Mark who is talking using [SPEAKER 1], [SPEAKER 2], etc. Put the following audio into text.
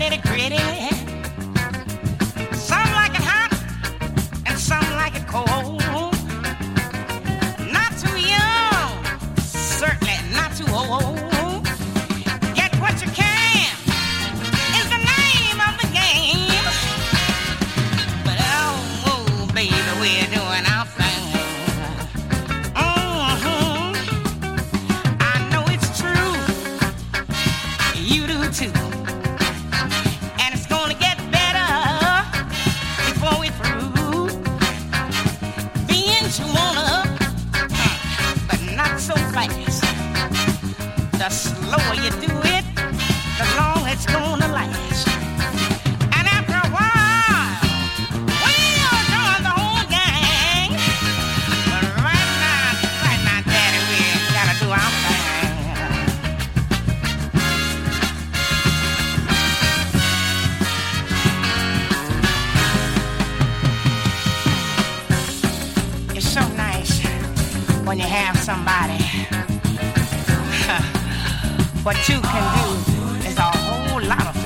[SPEAKER 1] pretty, pretty. Some like it hot and some like it cold. Not too young, certainly not too old. Get what you can is the name of the game. But oh, baby, we're doing our thing. I know it's true. You do too. And it's gonna get better before we're through. Being you wanna, but not so fast. The slower you do it, the longer it's gonna last. And after a while, we'll join the whole gang. But right now, Daddy, we gotta do our thing. It's so nice when you have somebody. What you can do is a whole lot of